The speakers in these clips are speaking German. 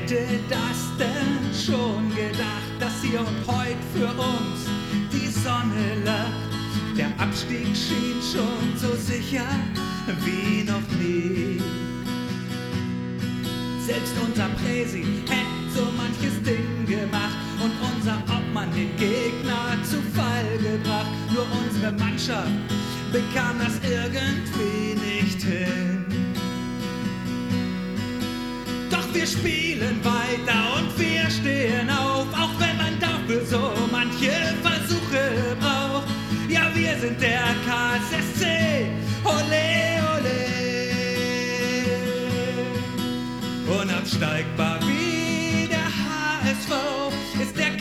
hätte das denn schon gedacht, dass hier und heut für uns die Sonne lacht. Der Abstieg schien schon so sicher wie noch nie. Selbst unser Präsi hätte so manches Ding gemacht und unser Obmann den Gegner zu Fall gebracht. Nur unsere Mannschaft bekam das irgendwie nicht hin. Doch wir spielen weiter und wir stehen auf, auch wenn man dafür so manche Versuche braucht. Ja, wir sind der KSSC, ole ole. Unabsteigbar wie der HSV ist der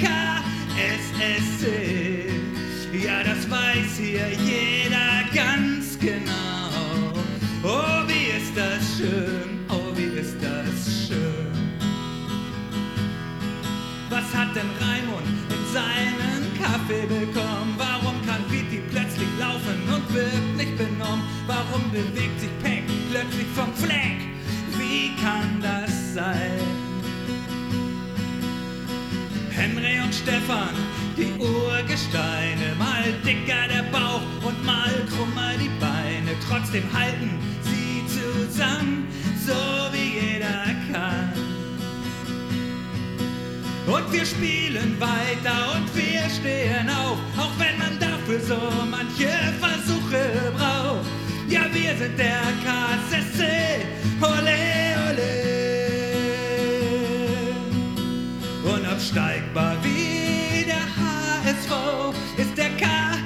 KSSC. Ja, das weiß hier jeder ganz genau. Oh, wie ist das schön, oh, wie ist das schön. Was hat denn Raimund in seinen Kaffee bekommen? Warum kann Viti plötzlich laufen und wirkt nicht benommen? Warum bewegt sich Peck plötzlich vom Fleck? Wie kann das sein? Henry und Stefan, die Urgesteine, mal dicker der Bauch und mal krummer die Beine. Trotzdem halten sie zusammen, so wie jeder kann. Und wir spielen weiter und wir stehen auf, auch wenn man dafür so manche Versuche braucht. Ja, wir sind der KSSC, ole ole. Unabsteigbar wie der HSV ist der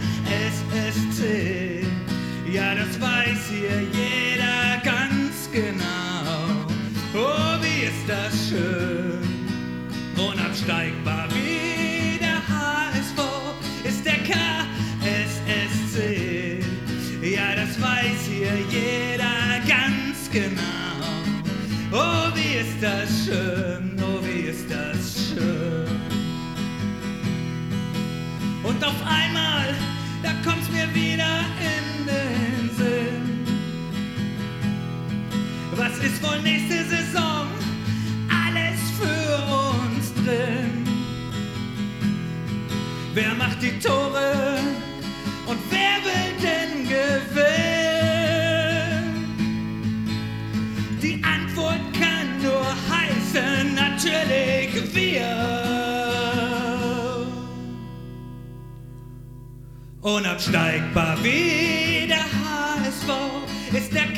KSSC. Ja, das weiß hier jeder ganz genau. Oh, wie ist das schön. Unabsteigbar wie der HSV ist der KSSC. Ja, das weiß hier jeder ganz genau. Oh, wie ist das schön, oh, wie ist das schön. Und auf einmal, da kommt's mir wieder in den Sinn. Was ist wohl nächste Saison alles für uns drin? Wer macht die Tore und wer will denn gewinnen? Die Antwort kann nur heißen, natürlich wir. Unabsteigbar wie der HSV ist der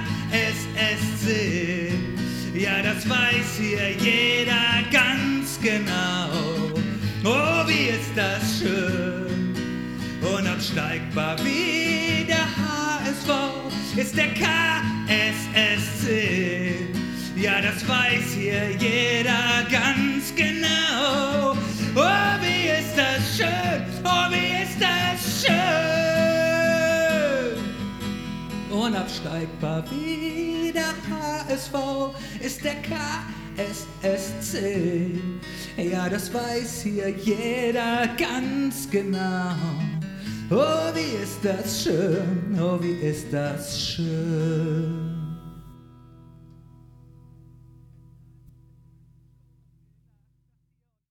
KSSC. Ja, das weiß hier jeder ganz genau. Oh, wie ist das schön. Unabsteigbar wie der HSV ist der KSSC. Ja, das weiß hier jeder ganz genau. Oh, wie ist das schön, oh, wie ist das schön. Unabsteigbar wie der HSV ist der KSSC. Ja, das weiß hier jeder ganz genau. Oh, wie ist das schön, oh, wie ist das schön.